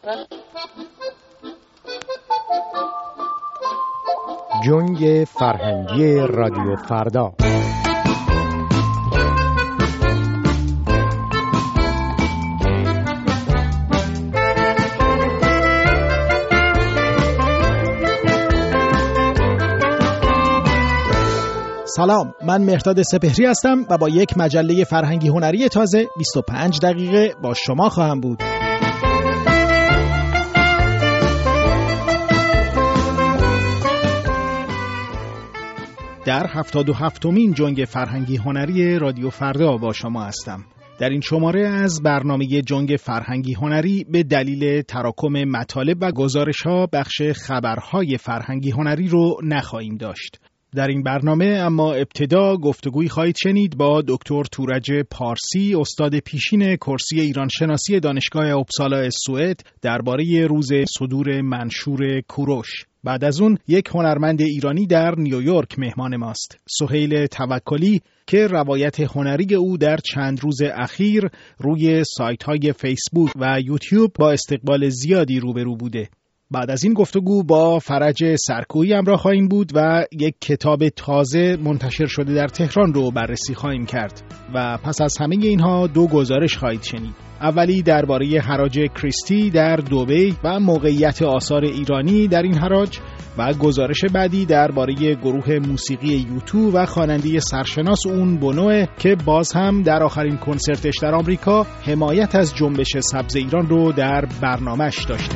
جنگ فرهنگی رادیو فردا. سلام، من مهرداد سپهری هستم و با یک مجله فرهنگی هنری تازه 25 دقیقه با شما خواهم بود. در 77مین جنگ فرهنگی هنری رادیو فردا با شما هستم. در این شماره از برنامه جنگ فرهنگی هنری به دلیل تراکم مطالب و گزارش‌ها بخش خبرهای فرهنگی هنری رو نخواهیم داشت. در این برنامه اما ابتدا گفتگویی خواهید شنید با دکتر تورج پارسی، استاد پیشین کرسی ایران شناسی دانشگاه اپسالا سوئد درباره روز صدور منشور کوروش. بعد از اون یک هنرمند ایرانی در نیویورک مهمان ماست، سهیل توکلی، که روایت هنری او در چند روز اخیر روی سایت‌های فیسبوک و یوتیوب با استقبال زیادی روبرو بوده. بعد از این گفتگو با فرج سرکویی همراه خواهیم بود و یک کتاب تازه منتشر شده در تهران رو بررسی خواهیم کرد و پس از همه اینها دو گزارش خواهید شنید. اولی درباره حراج کریستی در دبی و موقعیت آثار ایرانی در این حراج و گزارش بعدی درباره گروه موسیقی یوتو و خواننده سرشناس اون بونو که باز هم در آخرین کنسرتش در آمریکا حمایت از جنبش سبز ایران رو در برنامه‌اش داشته.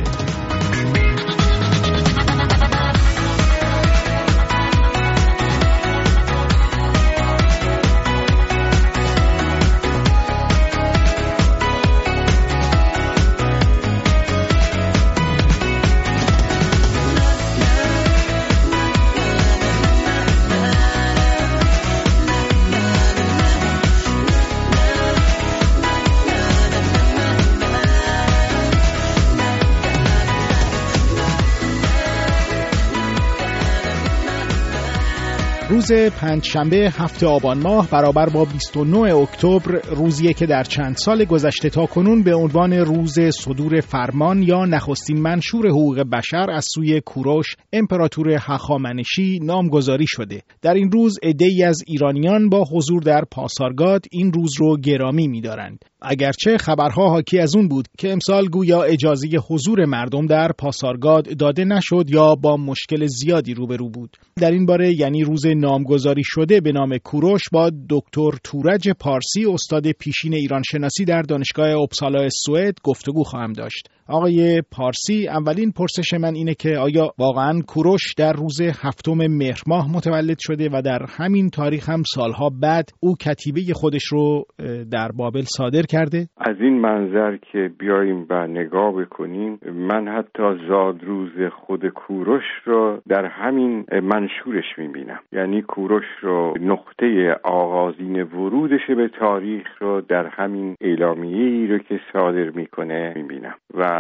روز پنجشنبه 7 آبان ماه برابر با 29 اکتبر روزیه که در چند سال گذشته تا کنون به عنوان روز صدور فرمان یا نخستین منشور حقوق بشر از سوی کوروش امپراتور هخامنشی نامگذاری شده. در این روز عده‌ای از ایرانیان با حضور در پاسارگاد این روز رو گرامی می‌دارند. اگرچه خبرها حاکی از اون بود که امسال گویا اجازه حضور مردم در پاسارگاد داده نشد یا با مشکل زیادی روبرو بود. در این باره یعنی روز نامگذاری شده به نام کوروش با دکتر تورج پارسی، استاد پیشین ایران شناسی در دانشگاه اپسالا سوئد گفتگو خواهم داشت. آقای پارسی، اولین پرسش من اینه که آیا واقعاً کوروش در روز 7 مهر ماه متولد شده و در همین تاریخ هم سالها بعد او کتیبه خودش رو در بابل صادر کرده؟ از این منظر که بیاییم و نگاه بکنیم، من حتی زادروز خود کوروش رو در همین منشورش میبینم. یعنی کوروش رو نقطه آغازین ورودش به تاریخ رو در همین اعلامیه‌ای رو که صادر میکنه میبینم و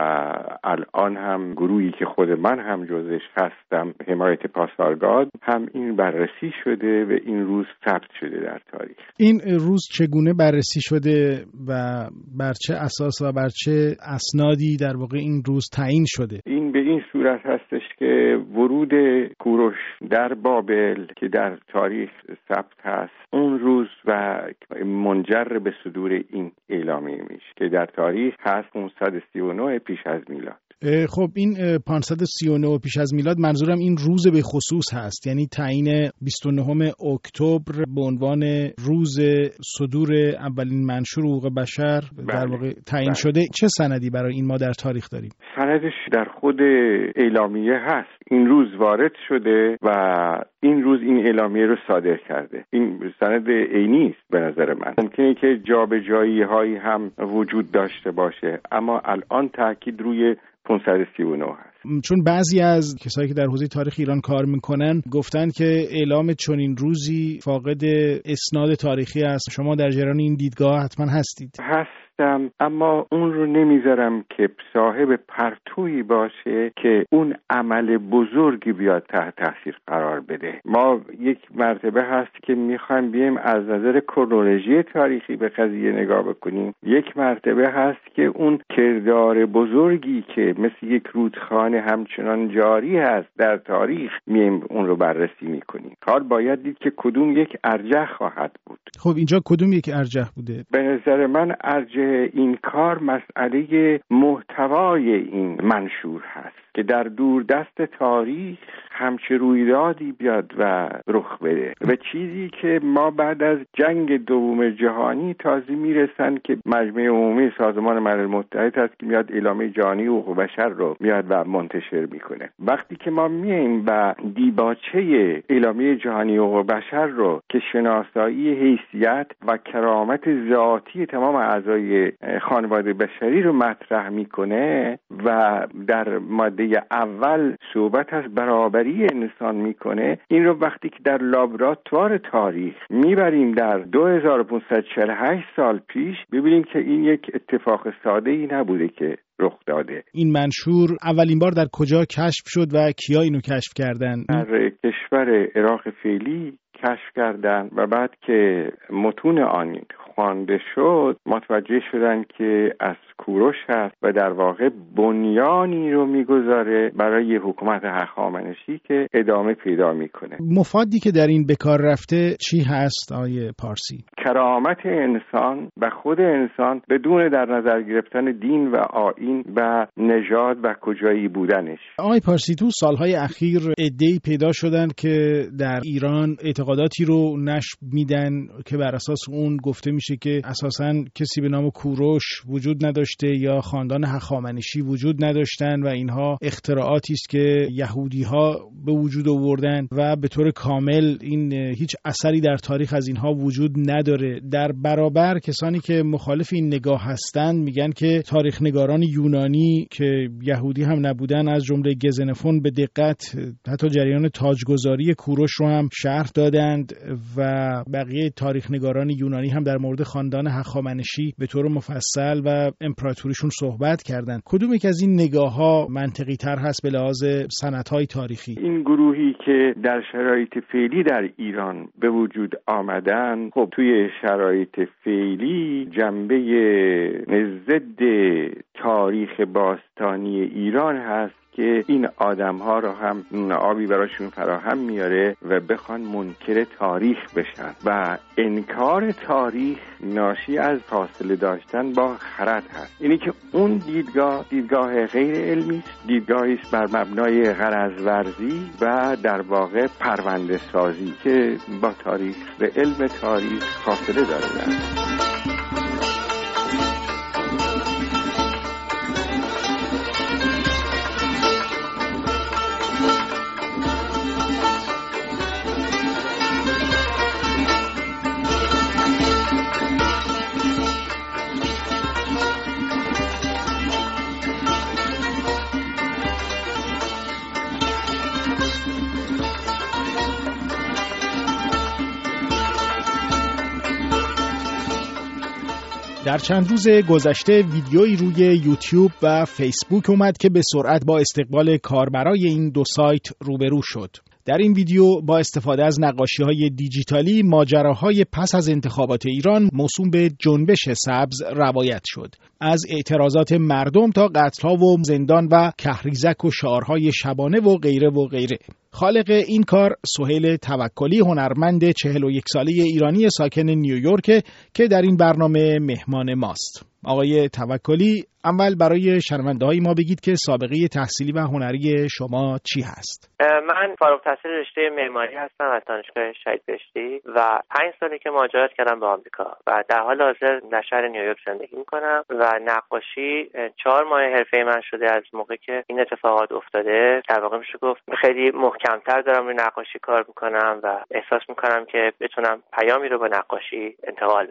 الان هم گروهی که خود من هم جزش هستم، حمایت پاسارگاد، هم این بررسی شده و این روز ثبت شده در تاریخ. این روز چگونه بررسی شده و بر چه اساس و بر چه اسنادی در واقع این روز تعیین شده؟ این به این صورت هستش که ورود کوروش در بابل که در تاریخ ثبت هست اون روز و منجر به صدور این اعلامیه میشه که در تاریخ هست 539 پیش از میلاد. خب این 539 پیش از میلاد منظورم این روز به خصوص هست، یعنی تعیین 29 اکتبر به عنوان روز صدور اولین منشور حقوق بشر در واقع تعیین شده. چه سندی برای این ما در تاریخ داریم؟ سندش در خود اعلامیه هست. این روز وارد شده و این روز این اعلامیه رو صادر کرده. این سند عینی است به نظر من. ممکنه که جابجایی هایی هم وجود داشته باشه، اما الان تاکید روی 539 هست. چون بعضی از کسایی که در حوزه تاریخ ایران کار میکنن گفتن که اعلام چنین روزی فاقد اسناد تاریخی است. شما در جریان این دیدگاه حتما هستید. هست هستم، اما اون رو نمیذارم که صاحب پرتویی باشه که اون عمل بزرگی بیاد تحت تاثیر قرار بده. ما یک مرتبه هست که میخوایم بیم از نظر کرونولوژی تاریخی به قضیه نگاه بکنیم، یک مرتبه هست که اون کردار بزرگی که مثل یک رودخانه همچنان جاری هست در تاریخ میم اون رو بررسی میکنیم. حال باید دید که کدوم یک ارجح خواهد بود. خب اینجا کدوم یک ارجح بوده؟ به نظر من ارجح این کار مسئله محتوای این منشور هست که در دوردست تاریخ همچه رویدادی بیاد و رخ بده و چیزی که ما بعد از جنگ دوم جهانی تازه میرسن که مجمع عمومی سازمان ملل متحد هست که میاد اعلامیه جهانی حقوق بشر رو میاد و منتشر میکنه. وقتی که ما میایم و دیباچه اعلامیه جهانی حقوق بشر رو که شناسایی حیثیت و کرامت ذاتی تمام اعضای خانواده بشری رو مطرح میکنه و در ماده اول صحبت از برابری انسان میکنه، این رو وقتی که در لابراتوار تاریخ میبریم در 2548 سال پیش، ببینیم که این یک اتفاق ساده ای نبوده که رخ داده. این منشور اولین بار در کجا کشف شد و کیا اینو کشف کردن؟ در کشور عراق فعلی کشف کردن و بعد که متون آن خوانده شد متوجه شدن که از کوروش هست و در واقع بنیانی رو میگذاره برای حکومت هخامنشی که ادامه پیدا میکنه. مفادی که در این بکار رفته چی هست آیه پارسی؟ کرامت انسان و خود انسان بدون در نظر گرفتن دین و آیین و نژاد و کجایی بودنش. آیه پارسی، تو سالهای اخیر عده‌ای پیدا شدن که در ایران اعتقاداتی رو نشر میدن که بر اساس اون گفته میشه که اساساً کسی به نام کوروش وجود نداشته یا خاندان هخامنشی وجود نداشتن و اینها اختراعاتی است که یهودی‌ها به وجود آوردن و به طور کامل این هیچ اثری در تاریخ از اینها وجود نداره. در برابر کسانی که مخالف این نگاه هستند میگن که تاریخ نگاران یونانی که یهودی هم نبودن از جمله گزنفون به دقت حتی جریان تاجگذاری کوروش رو هم شرح دادند و بقیه تاریخ نگاران یونانی هم در مورد خاندان هخامنشی به طور مفصل و امپراتوریشون صحبت کردند. کدوم یک از این نگاه‌ها منطقی تر هست به لحاظ سندهای تاریخی؟ این گروهی که در شرایط فعلی در ایران به وجود آمدن، خب توی شرایط فعلی جنبه ضد تاریخ باستانی ایران هست که این آدم‌ها رو هم آبی براشون فراهم میاره و بخوان منکر تاریخ بشن و انکار تاریخ ناشی از فاصله داشتن با خرد هست. اینی که اون دیدگاه غیر علمی است، دیدگاهی است بر مبنای غرض ورزی و در واقع پرونده سازی که با تاریخ و علم تاریخ فاصله داره. در چند روز گذشته ویدیویی روی یوتیوب و فیسبوک اومد که به سرعت با استقبال کاربرای این دو سایت روبرو شد. در این ویدیو با استفاده از نقاشی‌های دیجیتالی ماجراهای پس از انتخابات ایران موسوم به جنبش سبز روایت شد. از اعتراضات مردم تا قتل‌ها و زندان و کهریزک و شعارهای شبانه و غیره و غیره. خالق این کار سهیل توکلی، هنرمند 41 ساله ایرانی ساکن نیویورک که در این برنامه مهمان ماست. آقای توکلی، اول برای شنونده‌های ما بگید که سابقه تحصیلی و هنری شما چی هست؟ من فارغ التحصیل رشته معماری هستم از دانشگاه شهید بهشتی و 5 ساله که مهاجرت کردم به آمریکا و در حال حاضر در شهر نیویورک زندگی می‌کنم و نقاشی 4 ماه حرفه من شده از موقعی که این اتفاقات افتاده. در واقع میشه گفت خیلی محکم‌تر دارم روی نقاشی کار می‌کنم و احساس می‌کنم که بتونم پیامی رو با نقاشی انتقال بدم.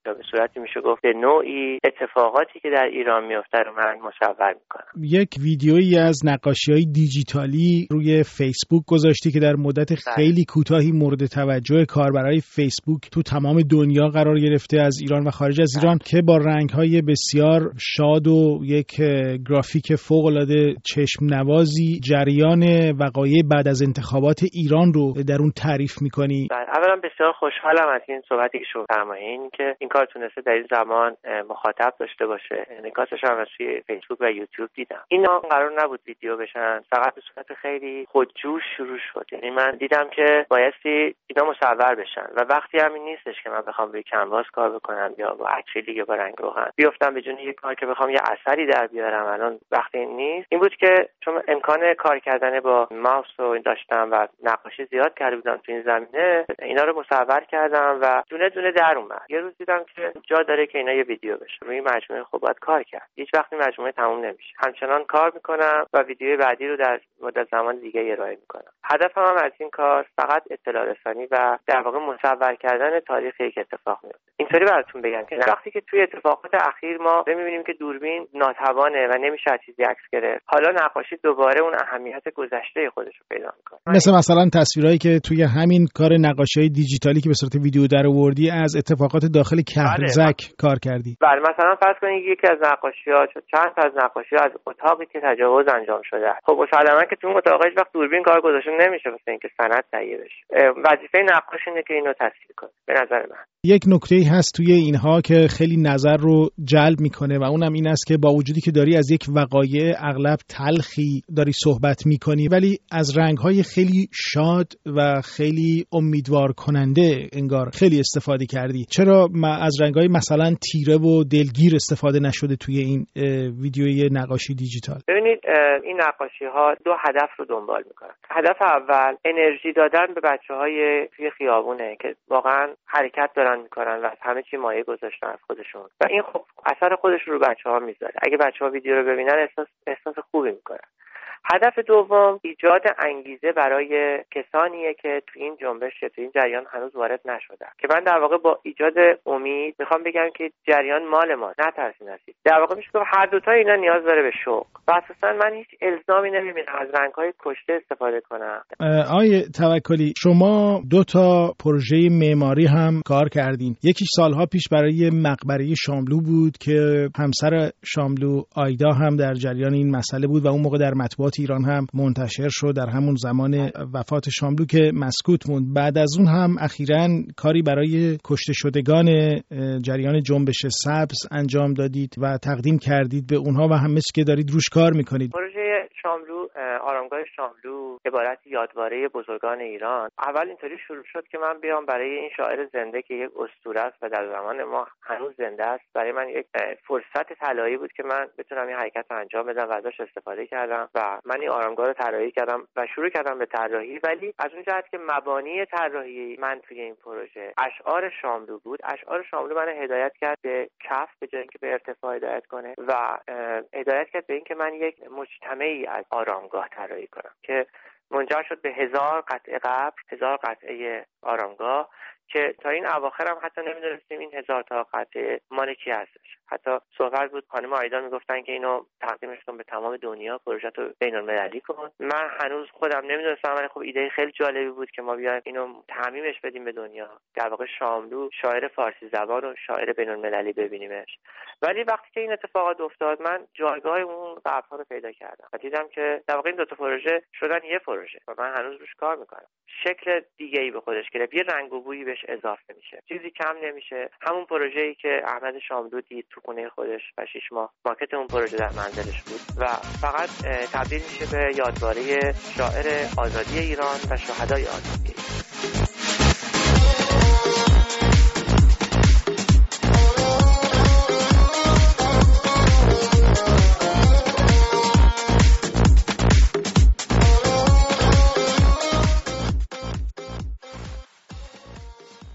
یا به صورتی میشه گفت به نوعی اتفاقاتی که در ایران میفته رو من مصور میکنم. یک ویدیویی از نقاشی‌های دیجیتالی روی فیسبوک گذاشتی که در مدت خیلی کوتاهی مورد توجه کاربرای فیسبوک تو تمام دنیا قرار گرفته، از ایران و خارج از ایران، که با رنگ‌های بسیار شاد و یک گرافیک فوق‌العاده چشم نوازی جریان وقایع بعد از انتخابات ایران رو در اون تعریف می‌کنی. اولا بسیار خوشحالم از این صحبتی که شما فرمایین که این کار تونسته در این زمان مخاطب داشته باشه. انعکاسش هم از توی فیسبوک و یوتیوب دیدم. اینا قرار نبود ویدیو بشن، فقط به صورت خیلی خودجوش شروع شد. یعنی من دیدم که بایستی اینا مصور بشن و وقتی همین نیستش که من بخوام روی کنواس کار بکنم یا با اکریلیک یا با رنگ روغن بیافتم به جون یک کار که بخوام یه اثری در بیارم. الان وقتی این نیست. این بود که چون امکان کار کردن با ماوس رو داشتم و نقاشی زیاد کرده بودم تو این زمینه، اینا رو مصور کردم و دونه دونه در اومد. یه روز دیدم که جا داره که اینا یه ویدیو بشه. روی مجموعه خب باید کار کرد. هیچ وقتی مجموعه تموم نمیشه. همچنان کار میکنم و ویدیو بعدی رو در مدت زمان دیگه ارائه میکنم. هدفم هم از این کار فقط اطلاع رسانی و در واقع مصور کردن تاریخ یک اتفاق میفته. اینطوری براتون بگم که وقتی که توی اتفاقات اخیر ما می‌بینیم که دوربین ناتوانه و نمیشه چیزی عکس گرفت، حالا نقاشی دوباره اون اهمیت گذشته خودش رو پیدا میکنه. مثلا تصویرایی که توی همین کار نقاشی‌های دیجیتالی که به صورت ویدیو درآوردی از اتفاقات داخل کهرزک کار کردی. بله، مثلا فرض کنید یکی از نقاشی‌ها، چند تا از نقاشی‌ها از اتاقی که تجاوز انجام شده. خب مسلماً که تو اون اتاق هیچ وقت دوربین کار گذاشته نمیشه واسه اینکه سند تهیه بشه. وظیفه نقاش اینه که اینو تصویر کنه. به نظر من یک نکته‌ای هست توی اینها که خیلی نظر رو جلب میکنه و اونم این است که با وجودی که داری از یک وقایع اغلب تلخی داری صحبت میکنی، ولی از رنگ‌های خیلی شاد و خیلی امیدوار کننده انگار خیلی استفاده کردی. چرا از رنگ‌های مثلا تیره و دلگیر استفاده نشده توی این ویدیوی نقاشی دیجیتال؟ ببینید این نقاشی‌ها دو هدف رو دنبال میکنن. هدف اول انرژی دادن به بچه‌های توی خیابونه که واقعا حرکت دارن میکنن و از همه چی مایه گذاشتن از خودشون و این خب اثر خودش رو بچه‌ها میذاره. اگه بچه‌ها ویدیو رو ببینن احساس خوبی میکنن. هدف دوم ایجاد انگیزه برای کسانیه که تو این جنبش تو این جریان هنوز وارد نشدن، که من در واقع با ایجاد امید میخوام بگم که جریان مال ما، نترسین هستید. در واقع میشه گفت هر دوتا اینا نیاز داره به شوق و اساسا من هیچ الزامی نمیبینم از رنگ‌های کشته استفاده کنم. آقای توکلی، شما 2 تا پروژه معماری هم کار کردین. یکی سالها پیش برای مقبره شاملو بود که همسر شاملو آیدا هم در جریان این مسئله بود و اون موقع در مطبوعات ایران هم منتشر شد در همون زمان وفات شاملو که مسکوت موند. بعد از اون هم اخیراً کاری برای کشته شدگان جریان جنبش سبز انجام دادید و تقدیم کردید به اونها و همه چی که دارید روش کار میکنید. پروژه شاملو، آرامگاه شاملو، عبارت یادواره بزرگان ایران، اول اینطوری شروع شد که من بیام برای این شاعر زنده که یک اسطوره است و در زمان ما هنوز زنده است، برای من یک فرصت طلایی بود که من بتونم این حرکت رو انجام بدم و ازش استفاده کردم و من این آرامگاه رو طراحی کردم و شروع کردم به طراحی. ولی از اون جهت که مبانی طراحی من توی این پروژه اشعار شاملو بود، اشعار شاملو من هدایت کرد به کف به جای اینکه به ارتفاع هدایت کنه و هدایت کرد به اینکه من یک مجتمعی از آرامگاه طراحی کنم که منجر شد به 1000 قطعه قبر، 1000 قطعه آرامگاه که تا این اواخر هم حتی نمیدونستیم این 1000 تا قطعه مال کی هستش. حتی صحبت بود خانم آیدا میگفتن که اینو تقدیمش کن به تمام دنیا، پروژه رو بین‌المللی کن. من هنوز خودم نمیدونستم، ولی خب ایده خیلی جالبی بود که ما بیایم اینو تعمیمش بدیم به دنیا. در واقع شاملو شاعر فارسی زبان و شاعر بین‌المللی ببینیمش. ولی وقتی که این اتفاقات افتاد من جایگاه اون قبرها رو پیدا کردم و دیدم که در واقع این 2 تا پروژه شدن یه پروژه و من هنوز روش کار میکنم. شکل دیگه‌ای به خودش گرفت، یه رنگ و بویی بهش اضافه میشه، چیزی کم نمیشه. همون پروژه‌ای که احمد شاملو دید تو خونه خودش و 6 ماه ماکت اون پروژه در منزلش بود و فقط تبدیل میشه به یادواره شاعر آزادی ایران و شهدای آزادی ایران.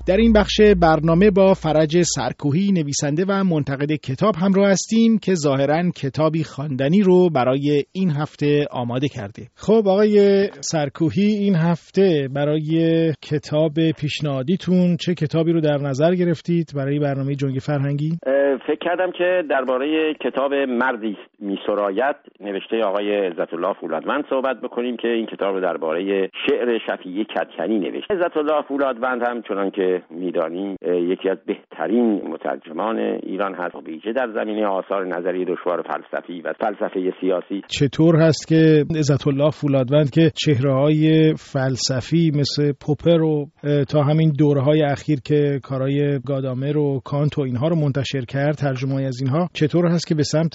در این بخش برنامه با فرج سرکوهی نویسنده و منتقد کتاب همراه هستیم که ظاهراً کتابی خواندنی رو برای این هفته آماده کرده. خب آقای سرکوهی، این هفته برای کتاب پیشنهادیتون چه کتابی رو در نظر گرفتید برای برنامه جنگ فرهنگی؟ فکر کردم که درباره کتاب مردی می‌سراید نوشته آقای عزت الله فولادوند صحبت بکنیم که این کتاب رو درباره شعر شفیع کدکنی نوشته. عزت الله فولادوند هم چنان که می‌دانیم یکی از بهترین مترجمان ایران هست، ویژه در زمینه آثار نظری دشوار فلسفی و فلسفه سیاسی. چطور هست که عزت الله فولادوند که چهره‌های فلسفی مثل پوپر و تا همین دوره‌های اخیر که کارهای گادامر و کانت و اینها رو منتشر کرد، ترجمه‌ای از اینها، چطور هست که به سمت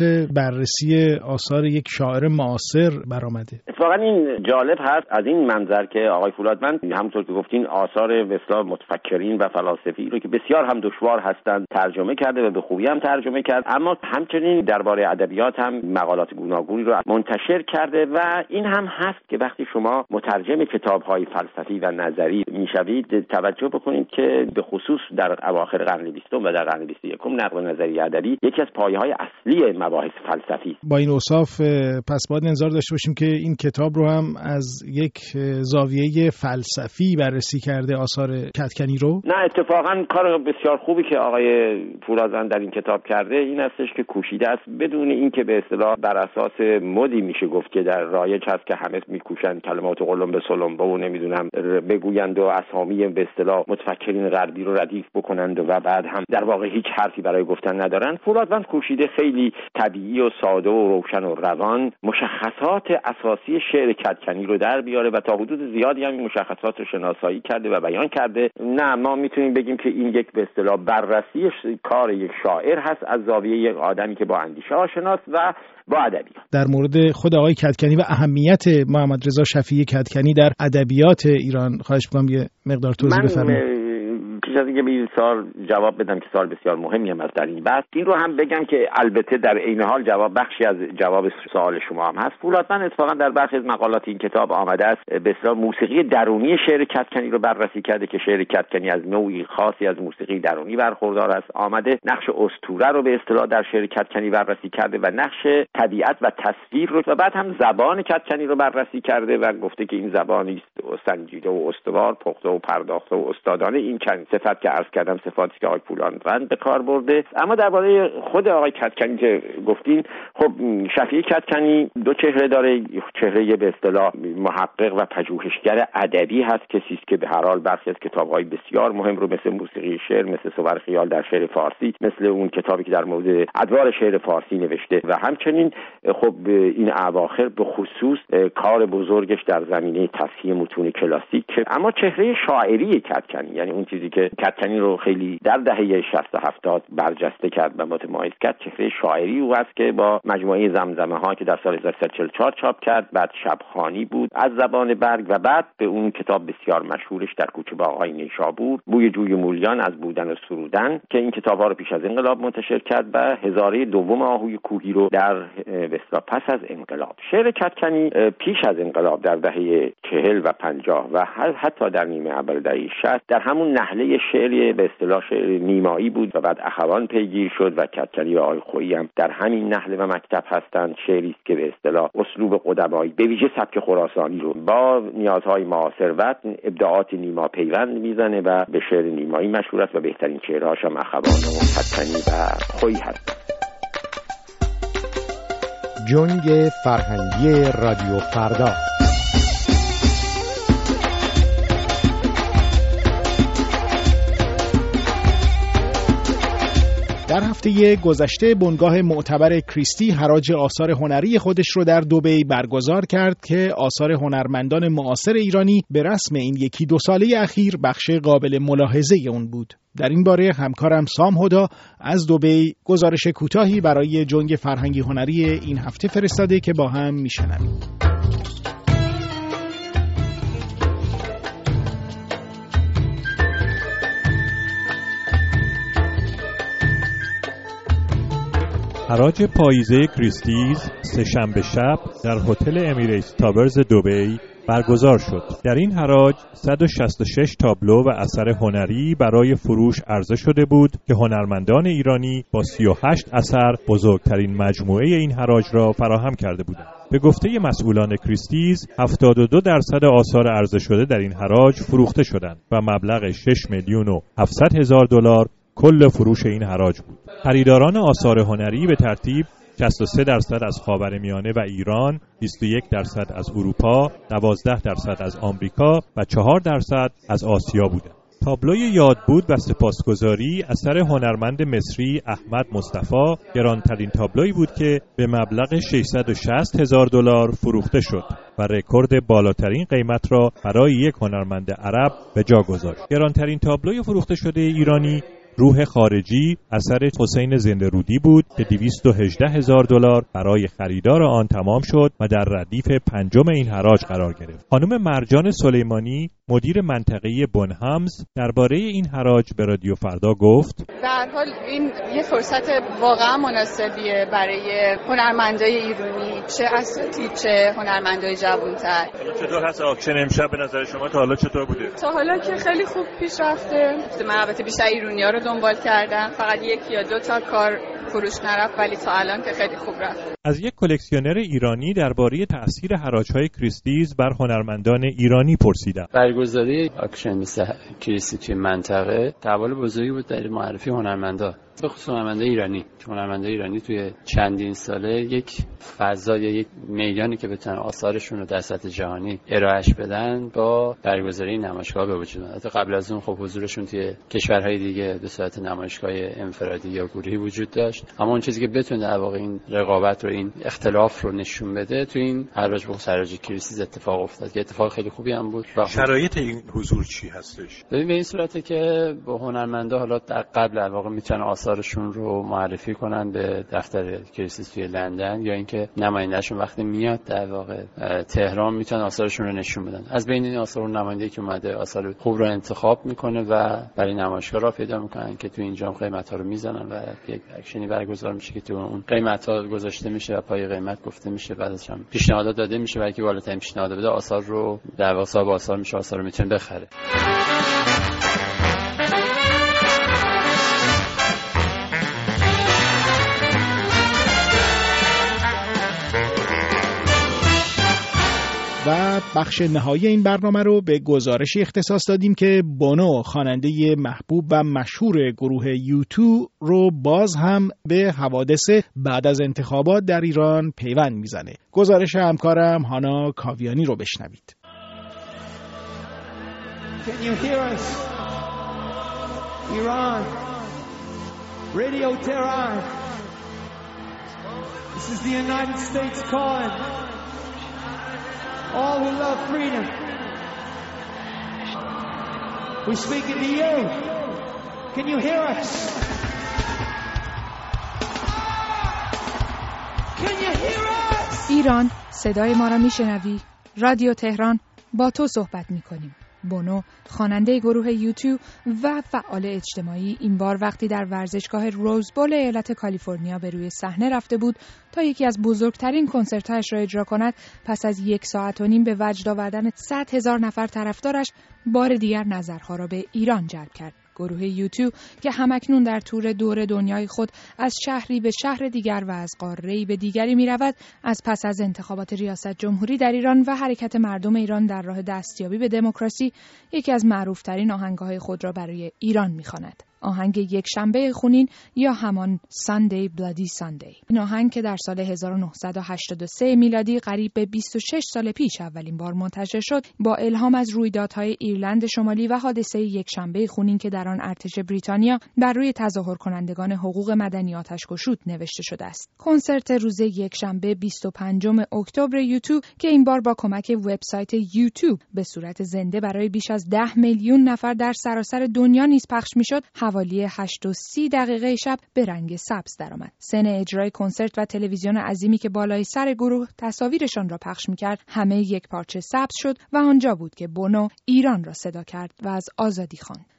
بررسی آثار یک شاعر معاصر برآمده؟ اتفاقا این جالب هست از این منظر که آقای فولادوند همونطور که گفتین آثار به اصطلاح متفکرین و فلاسفی رو که بسیار هم دشوار هستند ترجمه کرده و به خوبی هم ترجمه کرد، اما همچنین درباره ادبیات هم مقالات گوناگونی رو منتشر کرده و این هم هست که وقتی شما مترجم کتاب‌های فلسفی و نظری میشوید توجه بکنید که به خصوص در اواخر قرن 20 و در قرن 21 نقد نظری ادبی یکی از پایه‌های اصلی مباحث فلسفی است. با این اوصاف پس باید انتظار داشته باشیم که این کتاب رو هم از یک زاویه فلسفی بررسی کرده آثار کدکنی رو. نه، اتفاقا کار بسیار خوبی که آقای فولادوند در این کتاب کرده این هستش که کوشیده است بدون اینکه به اصطلاح بر اساس مدی میشه گفت که در رایج هست که همه میکوشن کلمات قلم به سلمبه و نمیدونم بگویند و اسامی به اصطلاح متفکرین غربی رو ردیف بکنند و بعد هم در واقع هیچ حرفی برای گفتن ندارن. فولادوند کوشیده خیلی طبیعی و ساده و روشن و روان مشخصات اساسی شعر کدکنی رو در بیاره و تا حدود زیادی هم این مشخصات رو شناسایی کرده و بیان کرده. نه، ما میتونیم بگیم که این یک به اصطلاح بررسی کار یک شاعر هست از زاویه یک آدمی که با اندیشه آشناست و با ادبیات. در مورد خود آقای کدکنی و اهمیت محمد رضا شفیع کدکنی در ادبیات ایران خواهش می‌کنم یه مقدار توضیح بفرمایید. پیش از اینکه به این سوال جواب بدم که سوال بسیار مهمی هم است در این بحث، این رو هم بگم که البته در عین حال جواب بخشی از جواب سوال شما هم هست. فولادوند اتفاقا در برخی از مقالات این کتاب آمده است به اصطلاح موسیقی درونی شعر کدکنی رو بررسی کرده که شعر کدکنی از نوعی خاصی از موسیقی درونی برخوردار است. آمده نقش اسطوره رو به اصطلاح در شعر کدکنی بررسی کرده و نقش طبیعت و تصویر رو و بعد هم زبان کدکنی رو بررسی کرده و گفته که این زبانی است سنجیده و استوار، پخته و پرداخته و استادانه. این چند صفت که عرض کردم صفاتی که آقای فولادوند به کار برده. اما درباره خود آقای کدکنی که گفتین، خب شفیع کدکنی دو چهره داره. چهره به اصطلاح محقق و پژوهشگر ادبی هست، کسی است که به هر حال برخی از کتاب‌های بسیار مهم رو مثل موسیقی شعر، مثل صور خیال در شعر فارسی، مثل اون کتابی که در مورد ادوار شعر فارسی نوشته و همچنین خب این اواخر به خصوص کار بزرگش در زمینه تصحیح متون کلاسیک. اما چهره شاعری کدکنی، یعنی اون چیزی که کدکنی رو خیلی در دهه 60 و 70 برجسته کرد و متمایز کرد، چهره شاعری او است که با مجموعه زمزمه ها که در سال 1344 چاپ کرد، بعد شبخوانی بود از زبان برگ و بعد به اون کتاب بسیار مشهورش در کوچه باغ‌های نیشابور، بوی جوی مولیان از بودن و سرودن که این کتاب‌ها رو پیش از انقلاب منتشر کرد و هزاره دوم آهوی کوهی رو در وستا پس از انقلاب. شعر کدکنی پیش از انقلاب در دهه 40 و 50 و حتی در نیمه اول دهه 60 در همون نحله شعری به اصطلاح شعر نیمایی بود و بعد اخوان پیگیر شد و کدکنی و آقای خویی هم در همین نحله و مکتب هستند. شعری است که به اصطلاح اسلوب قدمایی به ویژه سبک خراسانی رو با نیازهای معاصر و ابداعات نیما پیوند میزنه و به شعر نیمایی مشهور است و بهترین شعرهاش هم اخوان و کدکنی و خویی هست. جنگ فرهنگی رادیو فردا. در هفته گذشته بنگاه معتبر کریستی حراج آثار هنری خودش رو در دبی برگزار کرد که آثار هنرمندان معاصر ایرانی به رسم این یکی دو ساله اخیر بخش قابل ملاحظه اون بود. در این باره همکارم سام هدا از دبی گزارش کوتاهی برای جنگ فرهنگی هنری این هفته فرستاده که با هم میشنویم. حراج پاییزه کریستیز سه‌شنبه شب در هتل امیریتس تاورز دبی برگزار شد. در این حراج 166 تابلو و اثر هنری برای فروش عرضه شده بود که هنرمندان ایرانی با 38 اثر بزرگترین مجموعه این حراج را فراهم کرده بودند. به گفته مسئولان کریستیز 72% آثار عرضه شده در این حراج فروخته شدند و مبلغ 6,700,000 کل فروش این حراج بود. خریداران آثار هنری به ترتیب 63% از خاورمیانه و ایران، 21% از اروپا، 12% از آمریکا و 4% از آسیا بودند. تابلوی یادبود و سپاسگزاری اثر هنرمند مصری احمد مصطفی گرانترین تابلویی بود که به مبلغ 660,000 فروخته شد و رکورد بالاترین قیمت را برای یک هنرمند عرب به جا گذاشت. گرانترین تابلوی فروخته شده ایرانی روح خارجی اثر حسین زنده‌رودی بود که 218,000 برای خریدار آن تمام شد و در ردیف پنجم این حراج قرار گرفت. خانم مرجان سلیمانی مدیر منطقه‌ای بونهامز درباره این حراج به رادیو فردا گفت: به هر حال این یه فرصت واقعا مناسبیه برای هنرمندای ایرانی، چه اساتید چه هنرمندای جوان‌تر. چطور هست آکشن امشب به نظر شما؟ تا حالا چطور بوده؟ تا حالا که خیلی خوب پیش رفته. من البته بیشتر ایرانی‌ها رو دنبال کردم، فقط 1 یا 2 تا کار فروش نرفت، ولی تا الان که خیلی خوب رفت. از یک کلکسیونر ایرانی درباره تأثیر حراج‌های کریستیز بر هنرمندان ایرانی پرسیدم. برگزاری آکشن کریستی توی منطقه تحول بزرگی بود در معرفی هنرمندا، به خصوص هنرمندای ایرانی. هنرمندای ایرانی توی چندین ساله یک فضا یا یک میدانی که بتونن آثارشون رو در سطح جهانی ارائهش بدن با برگزاری نمایشگاه به وجود اومد. قبل از اون خب حضورشون توی کشورهای دیگه به صورت نمایشگاه انفرادی یا گروهی وجود داشت، اما اون چیزی که بتونه در واقع این رقابت رو، این اختلاف رو نشون بده توی این حراج به حراج کریستیز اتفاق افتاد که اتفاق خیلی خوبی هم بود. شرایط این حضور چی هستش؟ ببین به این صورته که با هنرمندا حالا در قبل در واقع میتونن آثارشون رو معرفی کنن به دفتر کریستیز توی لندن، یا اینکه نمایندهشون وقتی میاد در واقع تهران میتونن آثارشون رو نشون بدن. از بین این آثار نماینده که اومده آثار خوب رو انتخاب میکنه و برای نمایشگاه را پیدا میکنن که تو اینجا قیمتا رو میزنن و یک اکشنی برگزار میشه که تو اون قیمتا گذاشته میشه و پای قیمت گفته میشه، بعدش هم پیشنهاد داده میشه برای که بالاترین پیشنهاد بده آثار رو در واقع صاحب آثار میشه، آثار رو میتونه بخره. و بخش نهایی این برنامه رو به گزارشی اختصاص دادیم که بونو خواننده محبوب و مشهور گروه یوتو رو باز هم به حوادث بعد از انتخابات در ایران پیوند میزنه. گزارش همکارم هانا کاویانی رو بشنوید. Can you hear us? Iran. Radio Tehran. This is the United States calling. All who love freedom. We're speaking to you. Can you hear us? Can you hear us? ایران، صدای ما را میشنوی؟ رادیو تهران، با تو صحبت میکنیم. بونو خواننده گروه یوتو و فعال اجتماعی این بار وقتی در ورزشگاه روزبول ایالت کالیفرنیا به روی صحنه رفته بود تا یکی از بزرگترین کنسرت‌هایش را اجرا کند، پس از 1 ساعت و نیم به وجد آوردن 100,000 نفر طرفدارش بار دیگر نظرها را به ایران جلب کرد. گروه یوتو که همکنون در تور دور دنیای خود از شهری به شهر دیگر و از قاره‌ای به دیگری می‌رود، از پس از انتخابات ریاست جمهوری در ایران و حرکت مردم ایران در راه دستیابی به دموکراسی یکی از معروف‌ترین آهنگ‌های خود را برای ایران می‌خواند. آهنگ یک شنبه خونین یا همان Sunday Bloody Sunday. این آهنگ که در سال 1983 میلادی قریب به 26 سال پیش اولین بار منتشر شد، با الهام از رویدادهای ایرلند شمالی و حادثه یک شنبه خونین که در آن ارتش بریتانیا بر روی تظاهر کنندگان حقوق مدنی آتش گشود نوشته شده است. کنسرت روز یک شنبه 25 اکتبر یوتو که این بار با کمک وبسایت یوتیوب به صورت زنده برای بیش از 10 میلیون نفر در سراسر دنیا نیز پخش میشد، حوالی 8:30 شب به رنگ سبز درآمد. سن اجرای کنسرت و تلویزیون عظیمی که بالای سر گروه تصاویرشان را پخش می‌کرد، همه یک پارچه سبز شد و آنجا بود که بونو ایران را صدا کرد و از آزادی خواند.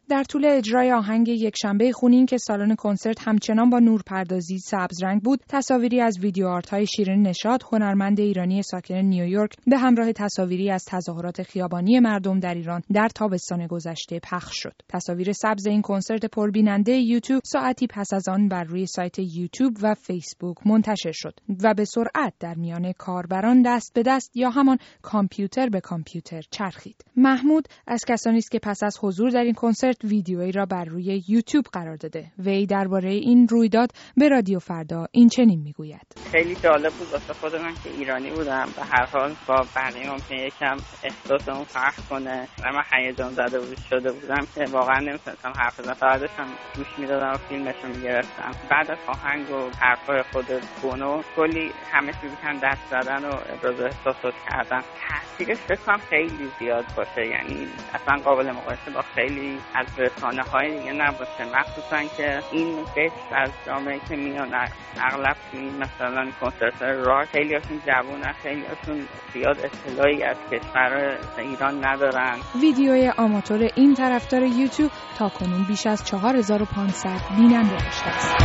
در طول اجرای آهنگ یکشنبه خونین که سالن کنسرت همچنان با نورپردازی سبز رنگ بود، تصاویری از ویدیو آرت‌های شیرین نشاط، هنرمند ایرانی ساکن نیویورک، به همراه تصاویری از تظاهرات خیابانی مردم در ایران در تابستان گذشته پخش شد. تصاویر سبز این کنسرت پربیننده یوتیوب ساعتی پس از آن بر روی سایت یوتیوب و فیسبوک منتشر شد و به سرعت در میان کاربران دست به دست یا همان کامپیوتر به کامپیوتر چرخید. محمود از کسانی است که پس از حضور در این کنسرت ویدیویی را بر روی یوتیوب قرار داده. وی درباره این رویداد به رادیو فردا این چنین میگوید: خیلی جالب بود واسه خود من که ایرانی بودم، به هر حال با بقیه ممکنه یکم احساسمون فرق کنه و من هیجان زده شده بودم که واقعا نمیتونستم حرف بزنم، فقط داشتم گوش میدادم و فیلمشو میگرفتم. بعد از آهنگ و حرفای خود بونو کلی همه شروع کردن دست زدن و ابراز احساسات کردن. تاثیرش فکر کنم خیلی زیاد باشه، یعنی اصلا قابل مقایسه با خیلی از رسانه‌های دیگه نباشه، مخصوصا که این قشر از جامعه که میان اغلب مثلا کنسرت راک خیلیاشون جوونن، خیلیاشون زیاد اطلاعی از کشور ایران ندارن. ویدیوی آماتور این طرفدار یوتیوب تاکنون بیش از 4500 بیننده داشته است.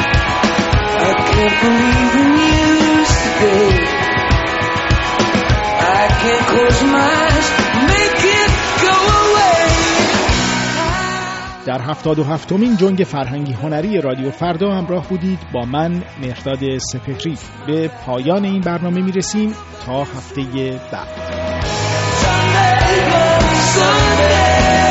در 77مین جنگ فرهنگی هنری رادیو فردا همراه بودید با من مهرداد سپهری. به پایان این برنامه میرسیم تا هفته بعد.